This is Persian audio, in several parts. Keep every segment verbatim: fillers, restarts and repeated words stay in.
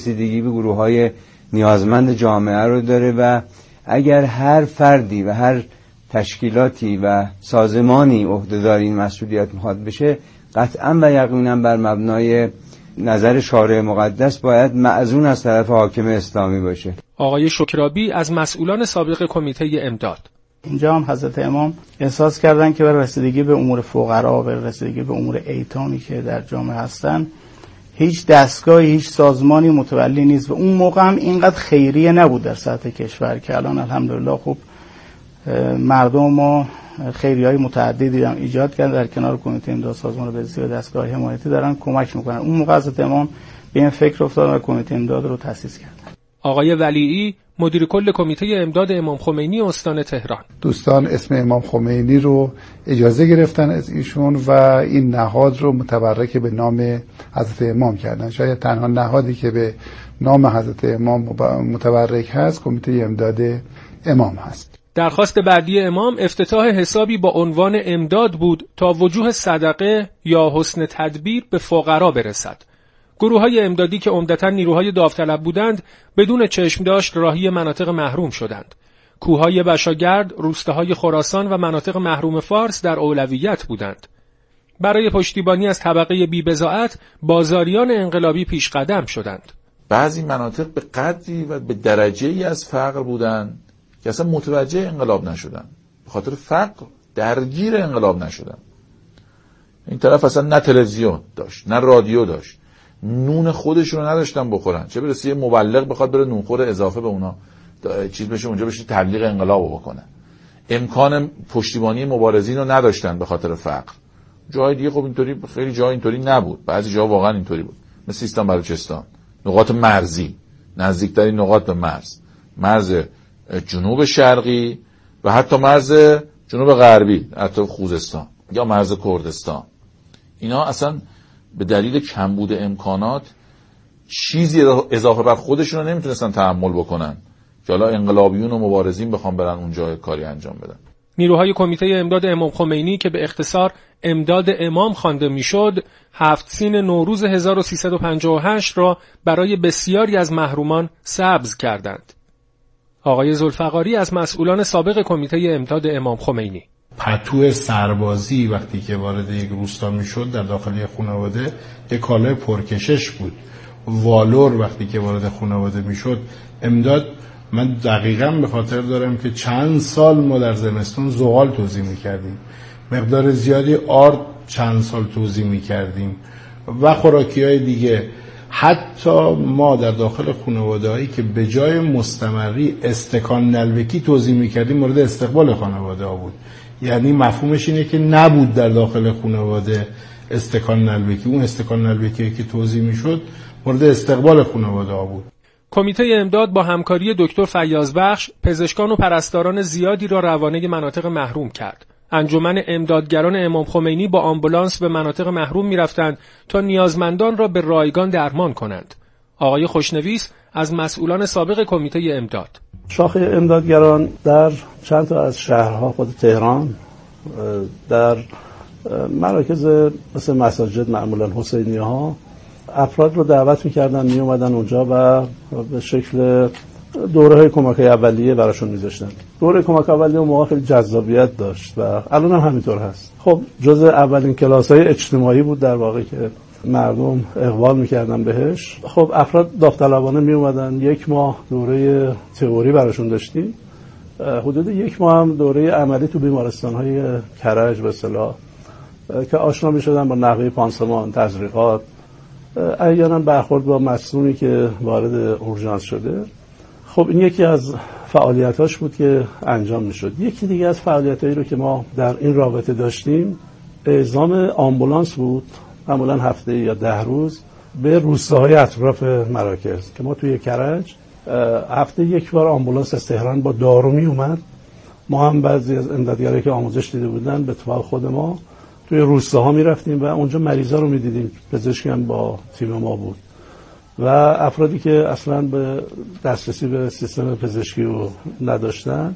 رسیدگی به گروه‌های نیازمند جامعه رو داره و اگر هر فردی و هر تشکیلاتی و سازمانی عهدهدار این مسئولیت میخواد بشه، قطعا و یقینا بر مبنای نظر شارع مقدس باید مأذون از طرف حاکم اسلامی باشه. آقای شکرابی از مسئولان سابق کمیته امداد: اینجا هم حضرت امام احساس کردن که برای رسیدگی به امور فقرا، برای رسیدگی به امور ایتامی که در جامعه هستن، هیچ دستگاهی، هیچ سازمانی متولی نیست و اون موقع هم اینقدر خیریه نبود در سطح کشور که الان الحمدلله خب مردم ما خیریه‌های متعددی هم ایجاد کردن، در کنار کمیته امداد سازمان بهزیستی و دستگاه حمایتی دارن کمک میکنن. اون موقع حضرت امام به این فکر افتادن و کمیته امداد رو تأسیس کردن. آقای ولیعی، مدیر کل کمیته امداد امام خمینی استان تهران: دوستان اسم امام خمینی رو اجازه گرفتن از ایشون و این نهاد رو متبرک به نام حضرت امام کردن. شاید تنها نهادی که به نام حضرت امام متبرک هست کمیته امداد امام هست. درخواست بعدی امام افتتاح حسابی با عنوان امداد بود تا وجوه صدقه یا حسن تدبیر به فقرا برسد. گروه‌های امدادی که عمدتاً نیروهای داوطلب بودند بدون چشم داشت راهی مناطق محروم شدند. کوههای بشاگرد، روستاهای خراسان و مناطق محروم فارس در اولویت بودند. برای پشتیبانی از طبقه بی‌بضاعت بازاریان انقلابی پیش قدم شدند. بعضی مناطق به قدری و به درجه‌ای از فقر بودند که اصلا متوجه انقلاب نشدن، به خاطر فقر درگیر انقلاب نشدن. این طرف اصلا نه تلویزیون داشت نه رادیو داشت، نون خودشون رو نداشتن بخورن، چه برسه یه مبلغ بخواد بره نونخور اضافه به اونا چیز بشه اونجا بشه تبلیغ انقلاب بکنه. امکان پشتیبانی مبارزین رو نداشتن به خاطر فقر. جای دیگه خب اینطوری، خیلی جای اینطوری نبود، بعضی جا واقعا اینطوری بود، مثل سیستان بلوچستان، نقاط مرزی، نزدیکترین نقاط به مرز، مرز جنوب شرقی و حتی مرز جنوب غربی، حتی خوزستان یا مرز کردستان. اینا اصلا به دلیل کمبود امکانات چیزی اضافه بر خودشون رو نمیتونستن تحمل بکنن که حالا انقلابیون و مبارزین بخوام برن اونجا کاری انجام بدن. نیروهای کمیته امداد امام خمینی که به اختصار امداد امام خوانده میشد، هفت سین نوروز هزار و سیصد و پنجاه و هشت را برای بسیاری از محرومان سبز کردند. آقای ذوالفقاری از مسئولان سابق کمیته امداد امام خمینی: پتو سربازی وقتی که وارد یک روستا میشد در داخل خانواده یک کالای پرکشش بود. والور وقتی که وارد خانواده میشد، امداد، من دقیقاً به خاطر دارم که چند سال ما در زمستون زغال توزیع میکردیم، مقدار زیادی آرد چند سال توزیع میکردیم و خوراکی های دیگه. حتی ما در داخل خانواده‌هایی که به جای مستمری استکان نلبکی توزیع میکردیم مورد استقبال خانواده ها بود. یعنی مفهومش اینه که نبود در داخل خانواده استکان نلبکی، اون استکان نلبکی که توزیع میشد مورد استقبال خانواده ها بود. کمیته امداد با همکاری دکتر فیاضبخش پزشکان و پرستاران زیادی را روانه مناطق محروم کرد. انجمن امدادگران امام خمینی با آمبولانس به مناطق محروم می‌رفتند تا نیازمندان را به رایگان درمان کنند. آقای خوشنویس از مسئولان سابق کمیته امداد: شاخه امدادگران در چند تا از شهرها، خود تهران، در مراکز مثل مساجد معمولا حسینیه ها، افراد رو دعوت می‌کردن می اومدن اونجا و به شکل دوره های کمک اولیه براشون میذاشتن. دوره کمک اولیه اون موقع خیلی جذابیت داشت و الان هم همینطور هست. خب جزء اولین کلاس های اجتماعی بود در واقع که مردم اقبال میکردن بهش. خب افراد داوطلبانه می اومدن، یک ماه دوره تئوری براشون داشتیم، حدود یک ماه هم دوره عملی تو بیمارستان های کرج به اصطلاح که آشنا میشدن با نحوه پانسمان، تزریقات، احیانا برخورد با مصدومی که وارد اورژانس شده. خب این یکی از فعالیتاش بود که انجام میشد. یکی دیگه از فعالیتایی رو که ما در این رابطه داشتیم اعزام آمبولانس بود، معمولا هفته یا ده روز به روستاهای اطراف مراکز که ما توی کرج هفته یک بار آمبولانس از تهران با دارو می اومد. ما هم بعضی از امدادگرایی که آموزش دیده بودن به اتفاق خود ما توی روستاها می رفتیم و اونجا مریضا رو می دیدیم. پزشکی هم با تیم ما بود و افرادی که اصلا به دسترسی به سیستم پزشکی رو نداشتن.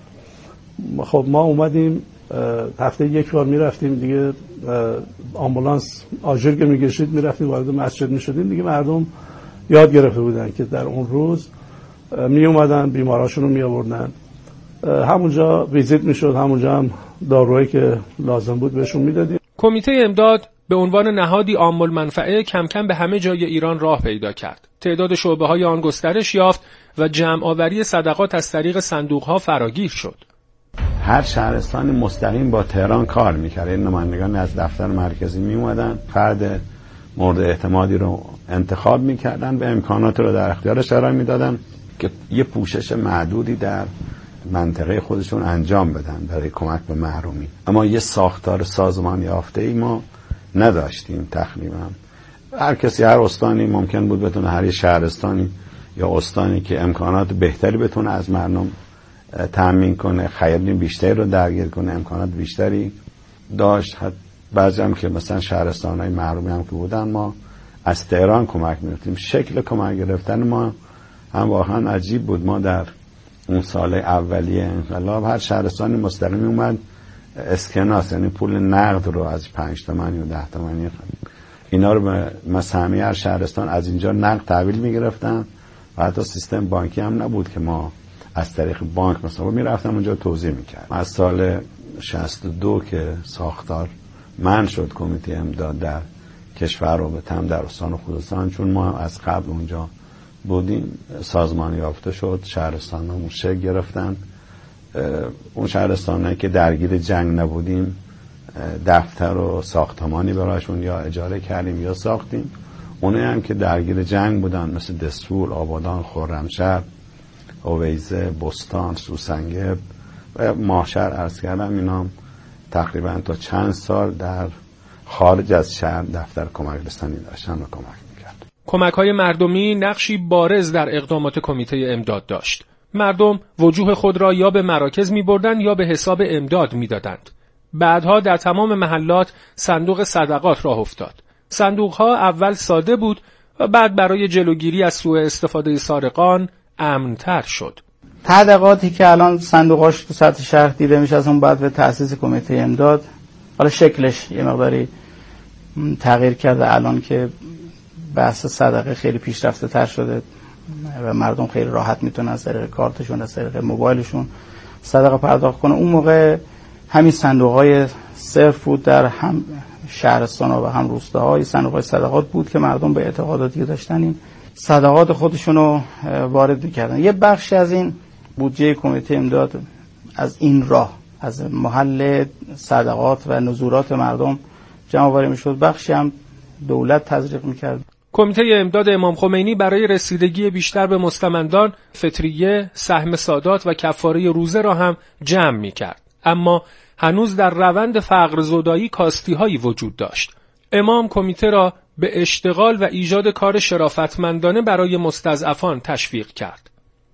خب ما اومدیم هفته یک بار می رفتیم دیگه، آمبولانس آژیر که می کشید می رفتیم وارد مسجد می شدیم دیگه، مردم یاد گرفته بودن که در اون روز می اومدن بیماراشون رو می آوردن، همونجا ویزیت می شد، همونجا هم دارویی که لازم بود بهشون می دادیم. کمیته امداد به عنوان نهادی عام المنفعه کم کم به همه جای ایران راه پیدا کرد. تعداد شعبه‌های آن گسترش یافت و جمع آوری صدقات از طریق صندوق‌ها فراگیر شد. هر شهرستانی مستقیم با تهران کار می‌کرد. این نمایندگان از دفتر مرکزی می‌اومدن، فرد مورد اعتمادی رو انتخاب می‌کردن و امکانات رو در اختیارش قرار می‌دادن که یه پوشش معدودی در منطقه خودشون انجام بدن برای کمک به محرومین. اما یه ساختار سازمان یافته‌ای ما نداشتیم تقریبا. هر کسی، هر استانی ممکن بود بتونه، هر شهرستانی یا استانی که امکانات بهتری بتونه از مردم تامین کنه، خیرین بیشتری رو درگیر کنه، امکانات بیشتری داشت. بعضی هم که مثلا شهرستان‌های محرومی هم که بودن ما از تهران کمک می‌گرفتیم. شکل کمک گرفتن ما هم واقعا عجیب بود. ما در اون سال اولیه انقلاب هر شهرستانی مستقیم اومد اسکناس، یعنی پول نقد رو از پنج تومانی و ده تومانی اینا رو به مسامی هر شهرستان از اینجا نقد تحویل میگرفتن و حتی سیستم بانکی هم نبود که ما از طریق بانک مثلا میرفتم اونجا توزیع میکرد. از سال شصت و دو که ساختار من شد کمیته امداد در کشور رو به تم در استان و خوزستان، چون ما از قبل اونجا بودیم، سازمان یافته شد، شهرستان همون شکل گرفتن. اون شهرستانایی که درگیر جنگ نبودیم دفتر و ساختمانی براشون یا اجاره کردیم یا ساختیم. اونایی هم که درگیر جنگ بودن مثل دستور، آبادان، خرمشهر، اویزه، بستان، سوسنگب و ماهشهر عرض کردم، اینا هم تقریبا تا چند سال در خارج از شهر دفتر کمک رسانی داشتن و کمک میکرد. کمک‌های مردمی نقشی بارز در اقدامات کمیته امداد داشت. مردم وجوه خود را یا به مراکز می‌بردند یا به حساب امداد می‌دادند. بعدها در تمام محلات صندوق صدقات راه افتاد. صندوق‌ها اول ساده بود و بعد برای جلوگیری از سوء استفاده سارقان امن‌تر شد. صدقاتی که الان صندوقاش تو سطح شهر دیده میشه از اون بعد به تأسیس کمیته امداد، حالا شکلش یه مقداری تغییر کرده الان که بحث صدقه خیلی پیشرفته تر شده و مردم خیلی راحت میتونن از طریق کارتشون، از طریق موبایلشون صدقه پرداخت کنن. اون موقع همین صندوق‌های صرف بود در هم شهرستان‌ها و هم روستاهای صندوق‌های صدقات بود که مردم به اعتقاداتی داشتن این صدقات خودشونو وارد می‌کردن. یه بخشی از این بودجه کمیته امداد از این راه از محل صدقات و نزورات مردم جمع آوری می‌شد، بخشی هم دولت تزریق می‌کرد. کمیته امداد امام خمینی برای رسیدگی بیشتر به مستمندان فطریه، سهم سادات و کفاره روزه را هم جمع می‌کرد. اما هنوز در روند فقر زدایی کاستی‌هایی وجود داشت. امام کمیته را به اشتغال و ایجاد کار شرافتمندانه برای مستضعفان تشویق کرد.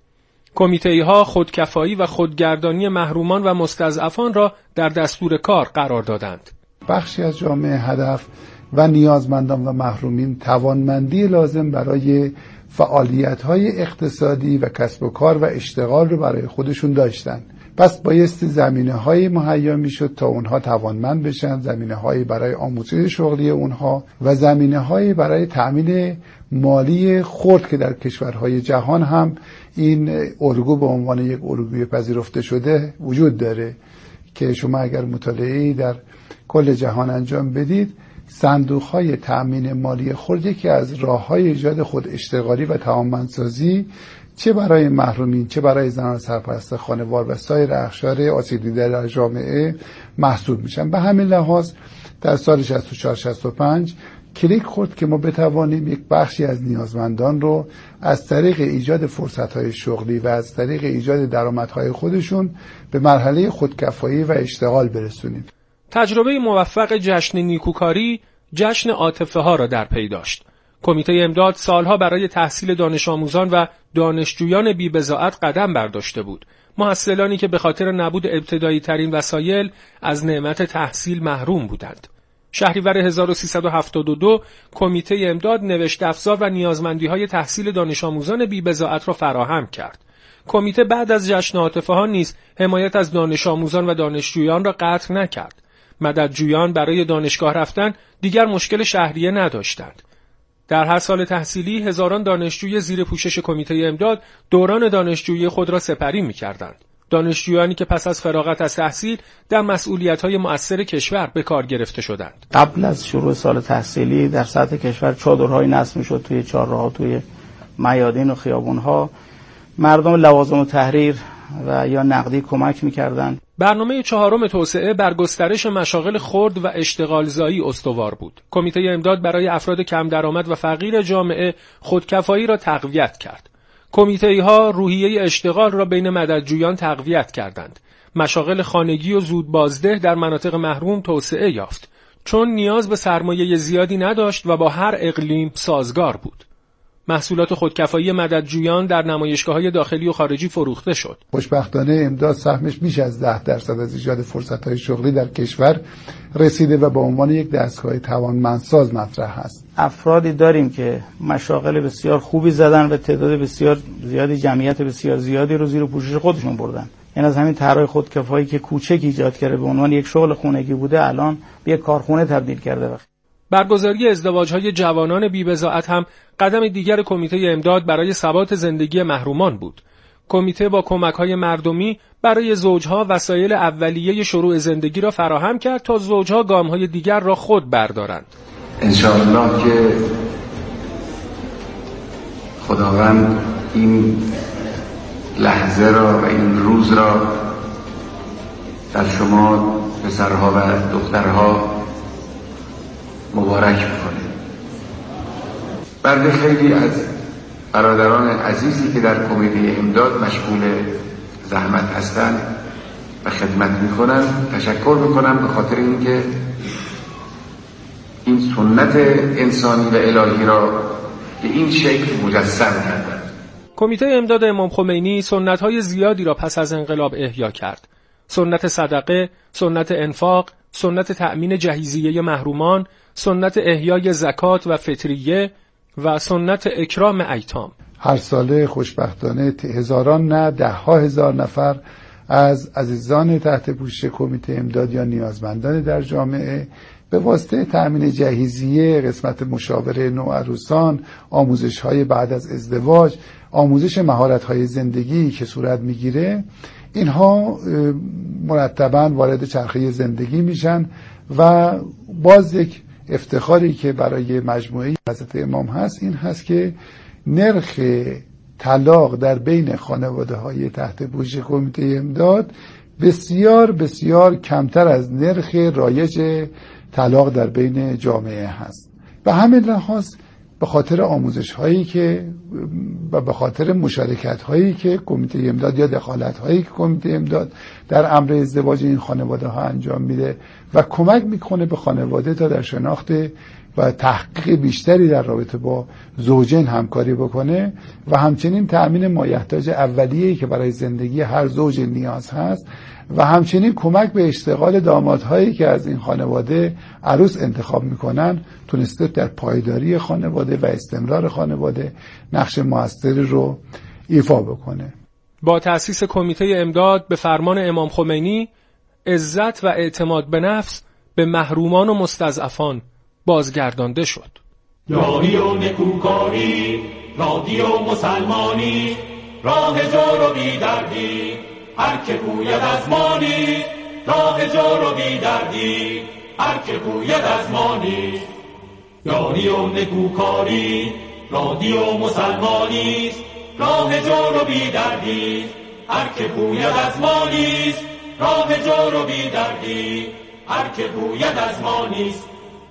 کمیته‌ها خودکفایی و خودگردانی محرومان و مستضعفان را در دستور کار قرار دادند. بخشی از جامعه هدف و نیازمندان و محرومین توانمندی لازم برای فعالیت‌های اقتصادی و کسب و کار و اشتغال رو برای خودشون داشتن. پس بایستی زمینه‌های مهیا می‌شد تا اونها توانمند بشن، زمینه‌هایی برای آموزش شغلی اونها و زمینه‌هایی برای تأمین مالی خرد که در کشورهای جهان هم این الگو به عنوان یک الگوی پذیرفته شده وجود داره که شما اگر مطالعه‌ای در کل جهان انجام بدید، صندوق‌های تأمین مالی خرد یکی از راه‌های ایجاد خود اشتغالی و توانمندسازی چه برای محرومین، چه برای زنان سرپرست خانوار و سایر اقشار آسیب دیده در جامعه محسوب میشن. به همین لحاظ در سال شصت و چهار شصت و پنج کلیک خورد که ما بتوانیم یک بخشی از نیازمندان رو از طریق ایجاد فرصت‌های شغلی و از طریق ایجاد درآمدهای خودشون به مرحله خودکفایی و اشتغال برسونیم. تجربه موفق جشن نیکوکاری جشن عاطفه ها را در پی داشت. کمیته امداد سالها برای تحصیل دانش آموزان و دانشجویان بی‌بضاعت قدم برداشته بود. محصلانی که به خاطر نبود ابتدایی ترین وسایل از نعمت تحصیل محروم بودند. شهریور هزار و سیصد و هفتاد و دو کمیته امداد نوشت افزار و نیازمندی‌های تحصیل دانش آموزان بی‌بضاعت را فراهم کرد. کمیته بعد از جشن عاطفه ها نیز حمایت از دانش آموزان و دانشجویان را قطع نکرد. مددجویان برای دانشگاه رفتن دیگر مشکل شهریه نداشتند. در هر سال تحصیلی هزاران دانشجوی زیر پوشش کمیته امداد دوران دانشجویی خود را سپری می‌کردند. دانشجویانی که پس از فراغت از تحصیل در مسئولیت‌های مؤثر کشور به کار گرفته شدند. قبل از شروع سال تحصیلی در سطح کشور چادرهای نصب می‌شد توی چهارراه‌ها، توی میادین و خیابون‌ها. مردم لوازم و تحریر و یا نقدی کمک می‌کردند. برنامه چهارم توسعه بر گسترش مشاغل خرد و اشتغالزایی استوار بود. کمیته امداد برای افراد کم درآمد و فقیر جامعه خودکفایی را تقویت کرد. کمیته‌ها روحیه اشتغال را بین مددجویان تقویت کردند. مشاغل خانگی و زود بازده در مناطق محروم توسعه یافت، چون نیاز به سرمایه زیادی نداشت و با هر اقلیم سازگار بود. محصولات خودکفایی مددجویان در نمایشگاه‌های داخلی و خارجی فروخته شد. خوشبختانه امداد سهمش بیش از ده درصد از ایجاد فرصت‌های شغلی در کشور رسیده و به عنوان یک دستگاه توانمندساز مطرح است. افرادی داریم که مشاغل بسیار خوبی زدن و تعداد بسیار زیادی، جمعیت بسیار زیادی رو زیر پوشش خودشون بردن. این از همین طرح خودکفایی که کوچک ایجاد کرده به عنوان یک شغل خانگی بوده الان به یک کارخونه تبدیل کرده. برگزاری ازدواج‌های جوانان بی‌بضاعت هم قدم دیگر کمیته امداد برای ثبات زندگی محرومان بود. کمیته با کمک‌های مردمی برای زوجها وسایل اولیه شروع زندگی را فراهم کرد تا زوجها گام‌های دیگر را خود بردارند. انشاءالله که خداوند این لحظه را و این روز را در شما پسرها و دخترها مبارک میکنه. برای خیلی از برادران عزیزی که در کمیته امداد مشغول زحمت هستند و خدمت میکنن تشکر میکنم به خاطر اینکه این سنت انسانی و الهی را به این شکل مجسم کردند. کمیته امداد امام خمینی سنت‌های زیادی را پس از انقلاب احیا کرد. سنت صدقه، سنت انفاق، سنت تأمین جهیزیه محرومان، سنت احیای زکات و فطریه و سنت اکرام ایتام. هر ساله خوشبختانه هزاران نه ده ها هزار نفر از عزیزان تحت پوشش کمیته امداد یا نیازمندان در جامعه به واسطه تأمین جهیزیه، قسمت مشاوره نوعروسان، آموزش‌های بعد از ازدواج، آموزش مهارت‌های زندگی که صورت می‌گیره، اینها مرتباً وارد چرخه زندگی میشن و باز یک افتخاری که برای مجموعه حضرت امام هست این هست که نرخ طلاق در بین خانواده‌های تحت پوشش کمیته امداد بسیار بسیار کمتر از نرخ رایج طلاق در بین جامعه هست. به همین لحاظ به خاطر آموزش هایی که و به خاطر مشارکت هایی که کمیته امداد یا دخالت هایی که کمیته امداد در امر ازدواج این خانواده ها انجام میده و کمک میکنه به خانواده تا در شناخت و تحقیق بیشتری در رابطه با زوجین همکاری بکنه و همچنین تأمین مایحتاج اولیه‌ای که برای زندگی هر زوج نیاز هست و همچنین کمک به اشتغال دامادهایی که از این خانواده عروس انتخاب میکنن تونسته در پایداری خانواده و استمرار خانواده نقش موثری رو ایفا بکنه. با تأسیس کمیته امداد به فرمان امام خمینی عزت و اعتماد به نفس به محرومان و مستضعفان بازگردانده شد. یاری و نکوکاری، رادی و مسلمانی، راه جور و بیدردی، هر که گوید از ما نیست. راه جور و بیدردی، هر که گوید از ما نیست. یاری و نکوکاری، رادی و مسلمانی، راه جور و بیدردی، هر که گوید از ما نیست. راه جور و بیدردی، هر که گوید از ما نیست.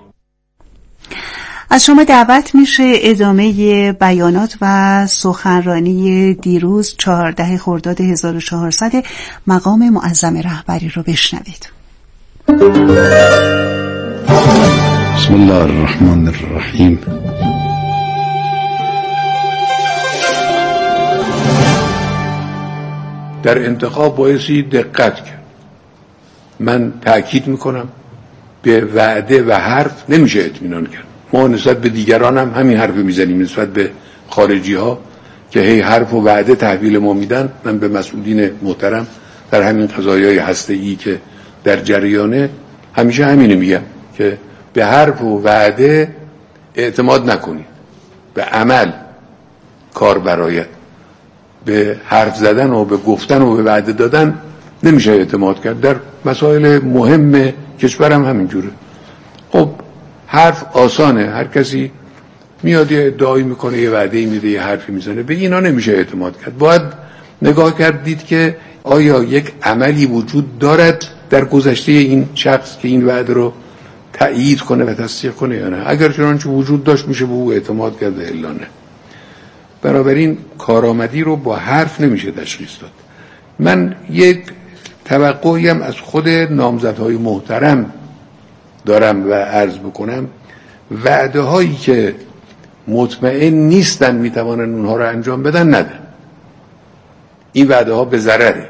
از شما دعوت میشه ادامه بیانات و سخنرانی دیروز چهاردهم خرداد هزار و چهارصد مقام معظم رهبری رو بشنوید. بسم الله الرحمن الرحیم. در انتخاب بایستی دقت کرد. من تأکید میکنم به وعده و حرف نمیشه اطمینان کرد. ما نسبت به دیگران هم همین حرف میزنیم، نسبت به خارجی ها که هی حرف و وعده تحویل ما میدن. من به مسئولین محترم در همین قضایای هسته‌ای که در جریانه همیشه همینو میگم که به حرف و وعده اعتماد نکنید. به عمل کار برآید، به حرف زدن و به گفتن و به وعده دادن نمیشه اعتماد کرد. در مسائل مهم کشورم همینجوره. خب حرف آسانه، هر کسی میاد یه ادعایی میکنه، یه وعده میده، یه حرفی میزنه، به اینا نمیشه اعتماد کرد. باید نگاه کردید که آیا یک عملی وجود دارد در گذشته این شخص که این وعده رو تأیید کنه و تصدیق کنه یا نه. اگر چنانچه وجود داشت میشه به او اعتماد کرد، الا نه. بنابراین کارآمدی رو با حرف نمیشه تشخیص داد. من یک توقعی هم از خود نامزدهای محترم دارم و عرض بکنم، وعده هایی که مطمئن نیستن میتوانن اونها رو انجام بدن ندن. این وعده ها به ضرره،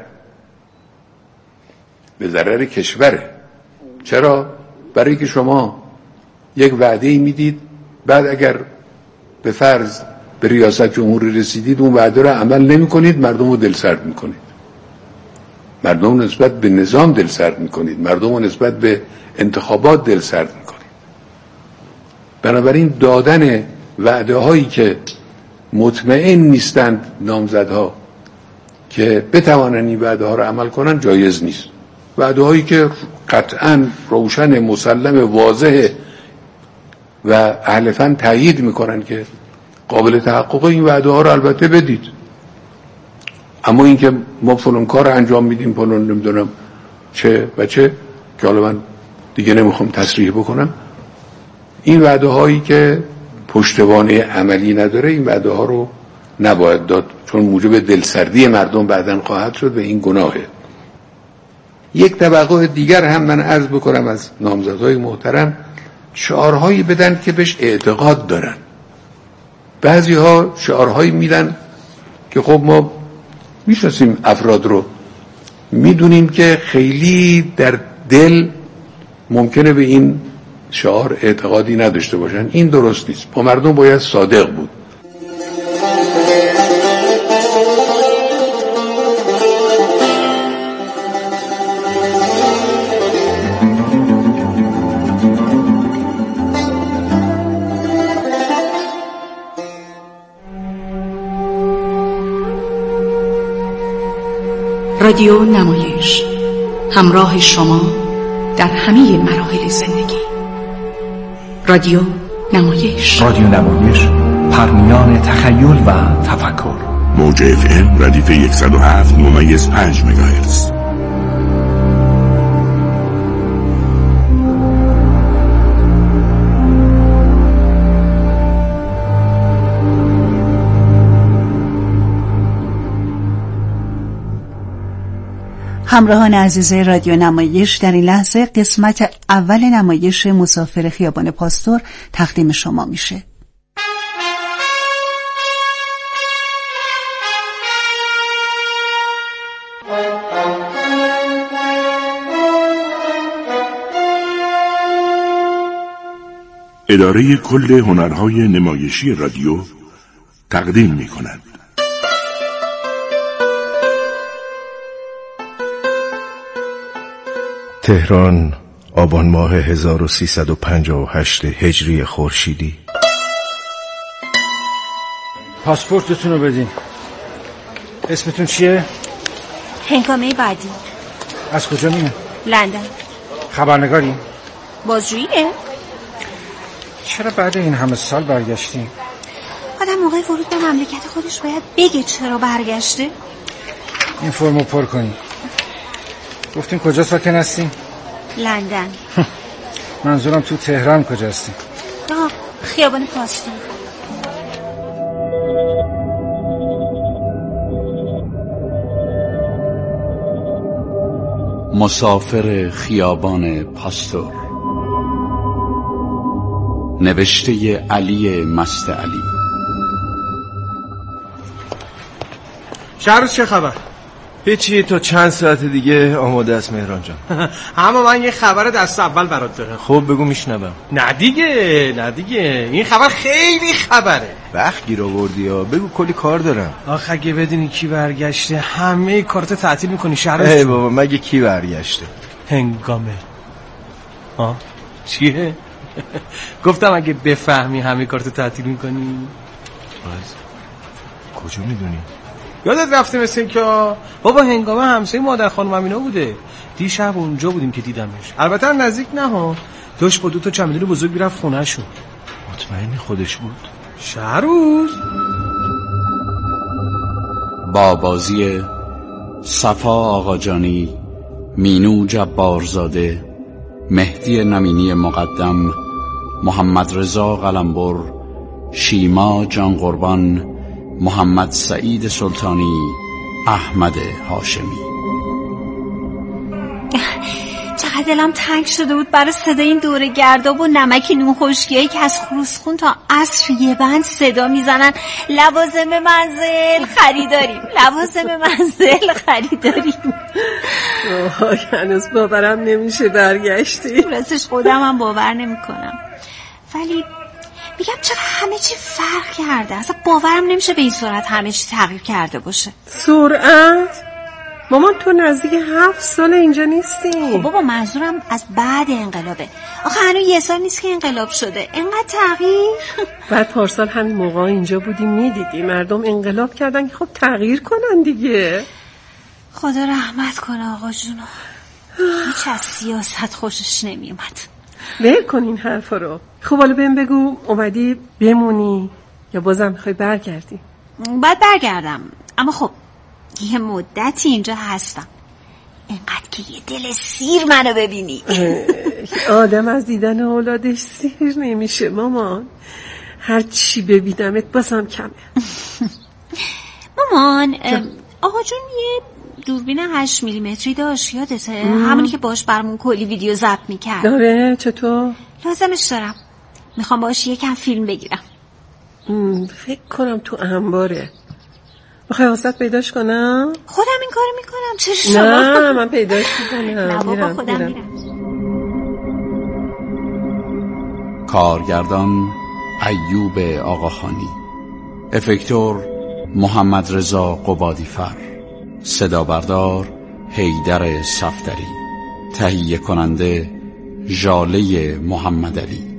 به ضرر کشوره. چرا؟ برای که شما یک وعده میدید، بعد اگر به فرض به ریاست جمهوری رسیدید اون وعده رو عمل نمی کنید، مردم رو دل سرد می کنید، مردم رو نسبت به نظام دل سرد می کنید، مردم رو نسبت به انتخابات دل سرد می کنید. بنابراین دادن وعده هایی که مطمئن نیستند نامزدها که بتوانند این وعده ها رو عمل کنن جایز نیست. وعده هایی که قطعا روشن، مسلم، واضح و اهل فن تایید میکنن که قابل تحقق، این وعده ها رو البته بدید. اما اینکه ما فلان کار انجام میدیم، فلان نمیدونم چه و چه، که حالا من دیگه نمیخوام تصریح بکنم، این وعده هایی که پشتوانه عملی نداره، این وعده ها رو نباید داد، چون موجب دلسردی مردم بعداً خواهد شد و این گناهه. یک توقع دیگر هم من عرض بکنم از نامزدهای محترم، شعارهایی بدن که بهش اعتقاد دارن. بعضی ها شعارهایی میدن که خب ما میشناسیم افراد رو، میدونیم که خیلی در دل ممکنه به این شعار اعتقادی نداشته باشن. این درست نیست. با مردم باید صادق بود. رادیو نمایش، همراه شما در همه مراحل زندگی. رادیو نمایش، رادیو نمایش، پرمیان تخیل و تفکر. موج اف ام ردیف صد و هفت ممیز پنج مگاهرتز. همراهان عزیز رادیو نمایش، در این لحظه قسمت اول نمایش مسافر خیابان پاستور تقدیم شما میشه. اداره کل هنرهای نمایشی رادیو تقدیم می‌کند. تهران، آبان ماه هزار و سیصد و پنجاه و هشت هجری خورشیدی. پاسپورتتون رو بدین. اسمتون چیه؟ هنگامه بعدی. از کجا میاد؟ لندن. خبرنگاری؟ بازجوییه؟ چرا بعد این همه سال برگشتیم؟ آدم موقع ورود به مملکت خودش باید بگه چرا برگشته. این فرمو پر کنیم. گفتین کجا ساکن هستین؟ لندن. منظورم تو تهران کجا هستین؟ آه، خیابان پاستور. مسافر خیابان پاستور، نوشته علی مست علی. شهر چه خبر؟ هیچی، تا چند ساعت دیگه آماده است مهران جان. اما من یه خبر دست اول برات دارم. خب بگو میشنوم. نه دیگه نه دیگه این خبر خیلی خبره. وقت گیر آوردی ها، بگو کلی کار دارم. آخه اگه بدونی کی برگشته همه کارت تعطیل میکنی شهر. ای بابا مگه کی برگشته؟ هنگامه. ها چیه؟ گفتم اگه بفهمی همه کارت تعطیل میکنی. آشپز؟ کجا میدونی؟ یادت رفته مثل این که بابا هنگامه همسایه مادر خانم امینا بوده. دیشب اونجا بودیم که دیدمش. البته نزدیک نه ها، داشت با دو تا چمدون بزرگ میرفت خونه شون. مطمئنی خودش بود؟ شهروز با بازی صفا آقاجانی، مینو جبارزاده، مهدی نمینی مقدم، محمد رضا قلمبر، شیما جان قربان، محمد سعید سلطانی، احمد هاشمی. چقدر دلم تنگ شده بود برای صدای این دوره گرداب و نمک نون خشکیایی که از خروسخون تا عصر یه بند صدا میزنن لوازم منزل خریداریم، لوازم منزل خریداریم. آه هنوز باورم نمیشه برگشتی. راستش خودم هم باور نمی کنم، ولی میگم چرا همه چی فرق کرده. اصلا باورم نمیشه به این سرعت همه چی تغییر کرده باشه. سرعت؟ مامان تو نزدیک هفت سال اینجا نیستی. خب بابا منظورم از بعد انقلابه. آخه هنوز یه سال نیست که انقلاب شده، اینقدر تغییر. بعد پارسال همین موقع اینجا بودی میدیدی مردم انقلاب کردن که خب تغییر کنن دیگه. خدا رحمت کنه آقا جونو، هیچ از سیاست خوشش نمیومد. ول کن این حرفا رو. خب حالا بهم بگو اومدی بمونی یا بازم میخوای برگردی؟ بعد برگردم، اما خب یه مدتی اینجا هستم، اینقدر که یه دل سیر منو ببینی. آدم از دیدن اولادش سیر نمیشه مامان، هر چی ببینمت بازم کمه. مامان آقا جون یه دوربین هشت میلیمتری داشت، یادته؟ همونی که باش برامون کلی ویدیو ضبط میکرد. داره؟ چطور؟ لازمش دارم، میخوام باش یکم فیلم بگیرم. فکر کنم تو انباره. میخوای واسط پیداش کنم؟ خودم این کارو میکنم، چرا شما؟ نه من پیداش میکنم. نه بابا خودم میرم. کارگردان ایوب آقاخانی، افکتور محمد رضا قبادیفر، صدا بردار حیدر صفدری، تهیه کننده ژاله محمدعلی.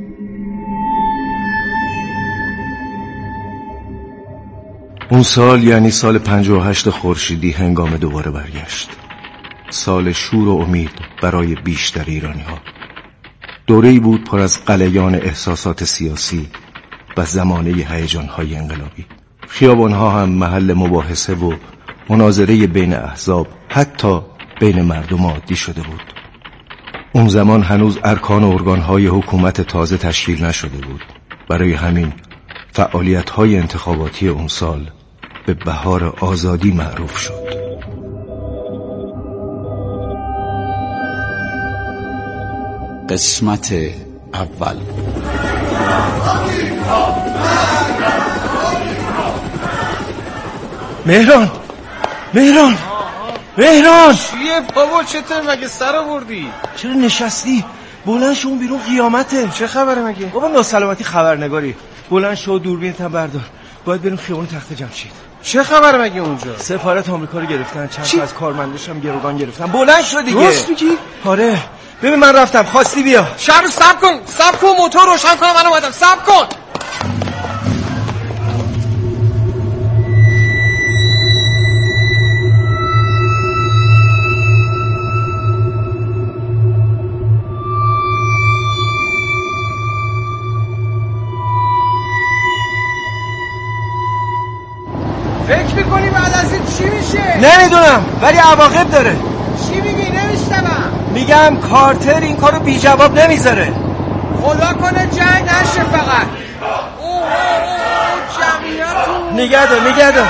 اون سال یعنی سال پنجاه و هشت خورشیدی هنگام دوباره برگشت، سال شور و امید برای بیشتر ایرانی ها. دوره‌ای بود پر از غلیان احساسات سیاسی و زمانه هیجان های انقلابی. خیابان ها هم محل مباحثه و مناظره بین احزاب، حتی بین مردم عادی شده بود. اون زمان هنوز ارکان و ارگان های حکومت تازه تشکیل نشده بود. برای همین فعالیت های انتخاباتی اون سال به بهار آزادی معروف شد. قسمت اول. مهران مهران مهران چیه بابا؟ چطور مگه سر آوردی؟ چرا نشستی؟ بلند شو، اون بیرون قیامته. چه خبره مگه؟ بابا ناسلامتی خبرنگاری. بلند شو دوربینت هم بردار، باید بریم خیابون تخت جمشید. چه خبره مگه اونجا؟ سفارت آمریکا رو گرفتن، چند تا از کارمنداش هم گروگان گرفتن. بلند شو دیگه. راست میگی؟ آره ببین من رفتم، خواستی بیا. شهر صبر کن صبر کن، موتور روشن کنم، من اومدم. صبر کن. فکر میکنی بعد از این چی میشه؟ نمیدونم ولی عواقب داره. چی میگی؟ نمیشتم. میگم کارتر این کارو بی جواب نمیذاره. خدا کنه جنگ نشه فقط. اوه اوه جمعیتون نگه دار نگه دار.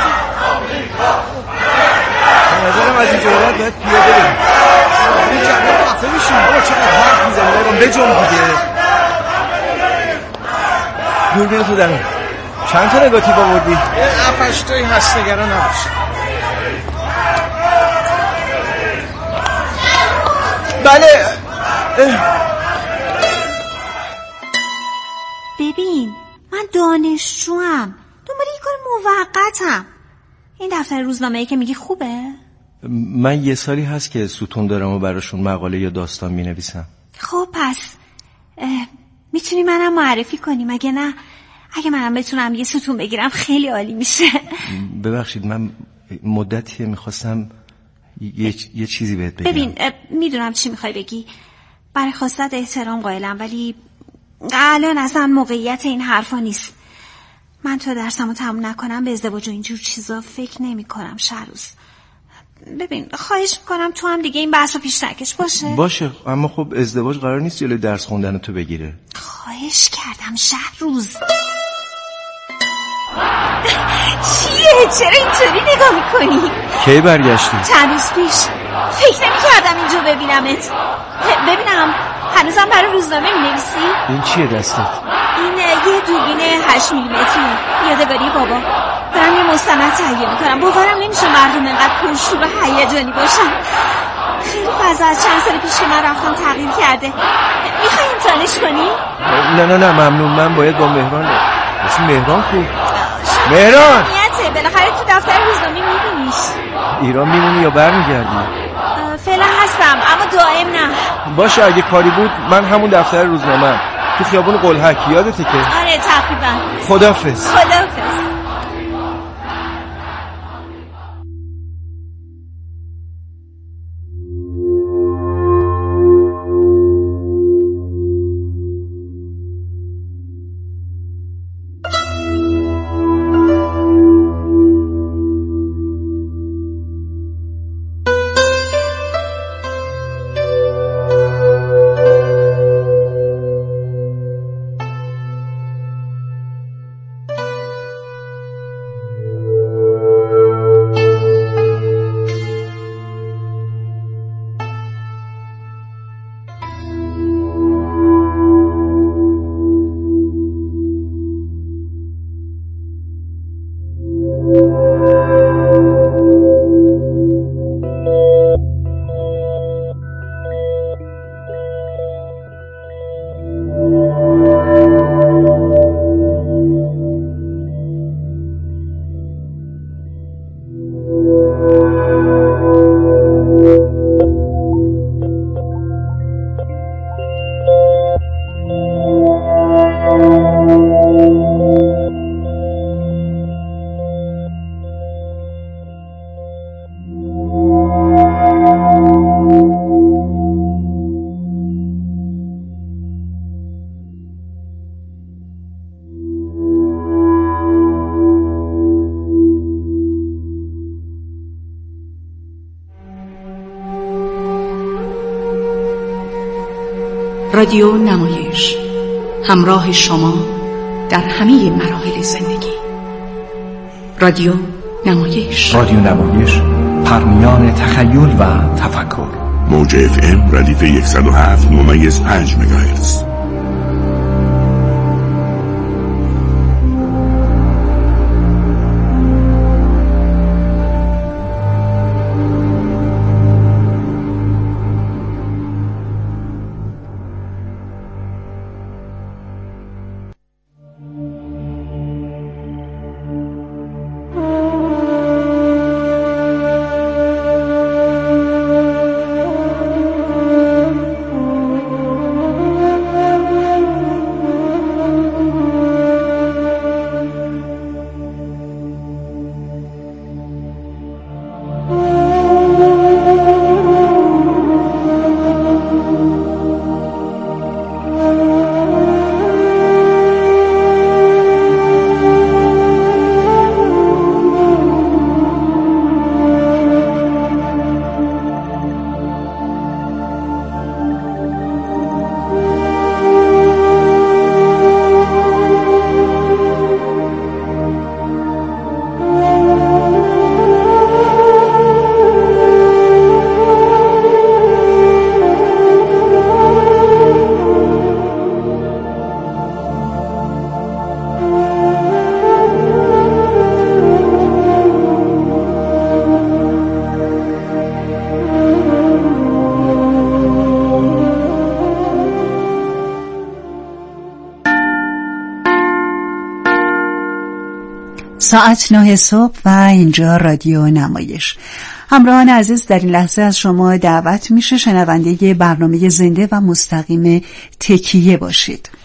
نظرم از اینجا باید باید پیاده بریم. این جمعیت خفه میشیم. بابا چقدر حرف میزنی برام بجنب دیگه. دوربین تو درون. چند تا نگاتیو آوردی؟ یه افش توی هست، نگران نباش. بله. ببین من دانشجوام، دنبال یه کار موقتم. این دفتر روزنامه‌ای که میگی خوبه؟ من یه سالی هست که ستون دارم و براشون مقاله یا داستان مینویسم. خب پس میتونی منم معرفی کنی مگه نه؟ اگه منم بتونم یه ستون بگیرم خیلی عالی میشه. ببخشید من مدتی میخواستم یه, یه چیزی بهت بگم. ببین میدونم چی میخوای بگی، برای خواستت احترام قائلم، ولی الان اصلا موقعیت این حرفا نیست. من تا درسمو تموم نکنم به ازدواج و اینجور چیزا فکر نمی کنم شهروز. ببین خواهش میکنم تو هم دیگه این بحثو پیش نکش باشه. باشه، اما خب ازدواج قرار نیست جلوی درس خوندن تو بگیره. خواهش کردم شهروز. چیه؟ چرا اینطوری نگاه میکنی؟ کی برگشتی؟ چند روز پیش. فکر نمی کردم اینجا ببینمت. ببینم هنوزم برای روزنامه می نویسی؟ این چیه دستت؟ این یه دوربین هشت میلیمتری یادگاری بابا. دارم یه مستند تهیه میکنم. باورم نمیشه مردم انقدر پرشور و هیجانی باشن. خیلی فضا از چند سال پیش که من رفتم تغییر کرده. میخوای امتحانش کنی؟ نه نه نه ممنون، من باید با مهران. اسم مهران کو؟ مهران نیته بالاخره تو دفتر روزنامه میبینیش. ایران میمونی یا برمیگردی؟ فعلا هستم اما دائم نه. باشه اگه کاری بود من همون دفتر روزنامه تو خیابون قلهک، یادته که؟ آره تقریبا. خداحافظ. خداحافظ. رادیو نمایش، همراه شما در همه مراحل زندگی. رادیو نمایش، رادیو نمایش، پرمیان تخیل و تفکر. موج اف ام ردیف صد و هفت ممیز پنج مگاهرتز. ساعت نه صبح و اینجا رادیو نمایش. همراهان عزیز، در این لحظه از شما دعوت میشه شنونده برنامه زنده و مستقیم تکیه باشید.